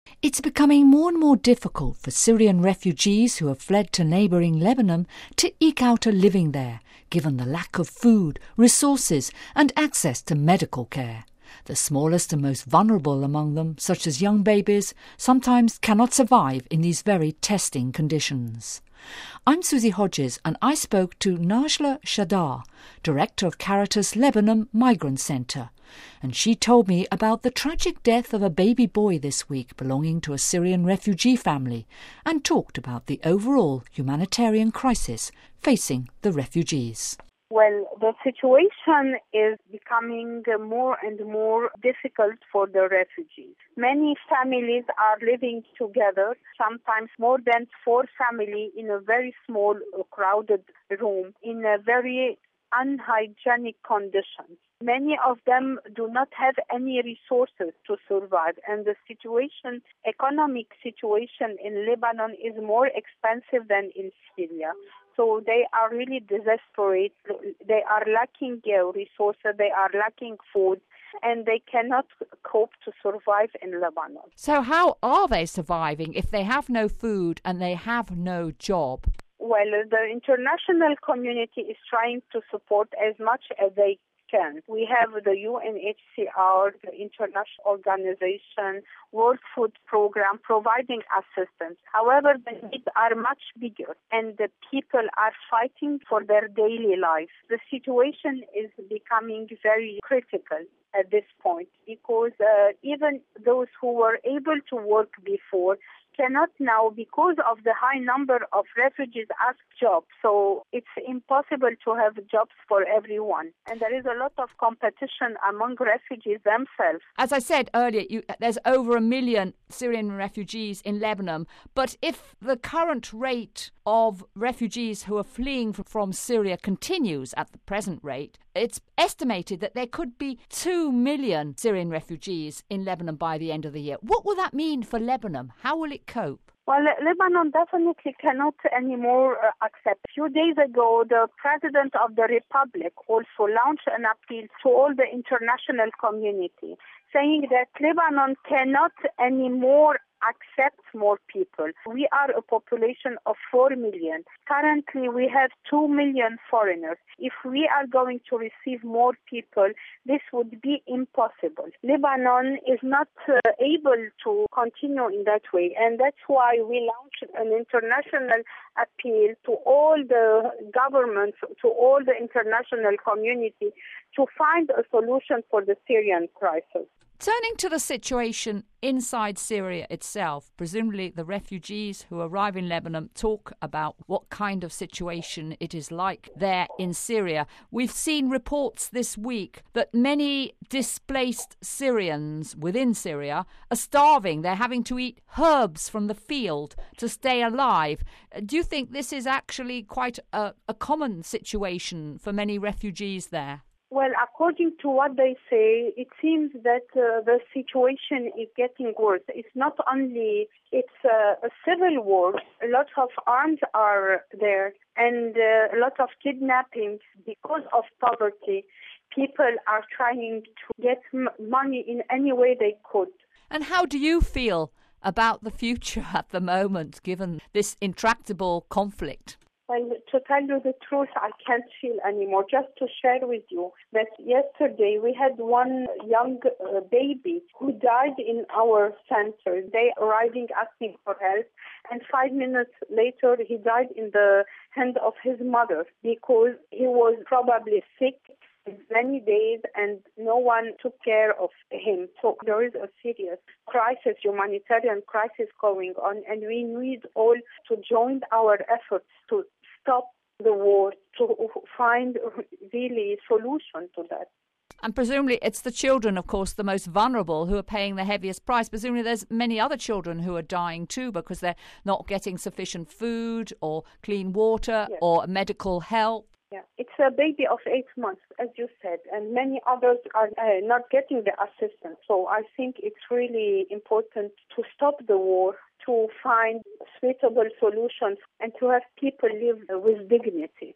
It's becoming more and more difficult for Syrian refugees who have fled to neighbouring Lebanon to eke out a living there, given the lack of food, resources and access to medical care. The smallest and most vulnerable among them, such as young babies, sometimes cannot survive in these very testing conditions. I'm Susie Hodges and I spoke to Najla Shadar, Director of Caritas Lebanon Migrant Centre, and she told me about the tragic death of a baby boy this week belonging to a Syrian refugee family and talked about the overall humanitarian crisis facing the refugees. Well, the situation is becoming more and more difficult for the refugees. Many families are living together, sometimes more than 4 families in a very small, crowded room, in a very unhygienic conditions. Many of them do not have any resources to survive, and the economic situation in Lebanon is more expensive than in Syria. So they are really desperate. They are lacking resources, they are lacking food, and they cannot cope to survive in Lebanon. So how are they surviving if they have no food and they have no job? Well, the international community is trying to support as much as they can. We have the UNHCR, the international organization, World Food Program providing assistance. However, the needs are much bigger and the people are fighting for their daily life. The situation is becoming very critical at this point because even those who were able to work before cannot now because of the high number of refugees ask jobs. So it's impossible to have jobs for everyone. And there is a lot of competition among refugees themselves. As I said earlier, there's over 1 million Syrian refugees in Lebanon. But if the current rate of refugees who are fleeing from Syria continues at the present rate, it's estimated that there could be 2 million Syrian refugees in Lebanon by the end of the year. What will that mean for Lebanon? How will it cope? Well, Lebanon definitely cannot anymore accept. A few days ago, the President of the Republic also launched an appeal to all the international community, saying that Lebanon cannot anymore accept more people. We are a population of 4 million. Currently, we have 2 million foreigners. If we are going to receive more people, this would be impossible. Lebanon is not able to continue in that way, and that's why we launched an international appeal to all the governments, to all the international community to find a solution for the Syrian crisis. Turning to the situation inside Syria itself, presumably the refugees who arrive in Lebanon talk about what kind of situation it is like there in Syria. We've seen reports this week that many displaced Syrians within Syria are starving. They're having to eat herbs from the field to stay alive. Do you think this is actually quite a common situation for many refugees there? Well, according to what they say, it seems that the situation is getting worse. It's not only, it's a civil war. A lot of arms are there and a lot of kidnappings because of poverty. People are trying to get money in any way they could. And how do you feel about the future at the moment, given this intractable conflict? Well, to tell you the truth, I can't feel anymore. Just to share with you that yesterday we had one young baby who died in our center. They arriving asking for help, and 5 minutes later he died in the hand of his mother because he was probably sick many days and no one took care of him. So there is a serious crisis, humanitarian crisis going on, and we need all to join our efforts to stop the war, to find really solution to that. And presumably it's the children, of course, the most vulnerable who are paying the heaviest price. Presumably there's many other children who are dying too because they're not getting sufficient food or clean water or medical help. Yeah, it's a baby of 8 months, as you said, and many others are not getting the assistance. So I think it's really important to stop the war, to find suitable solutions, and to have people live with dignity.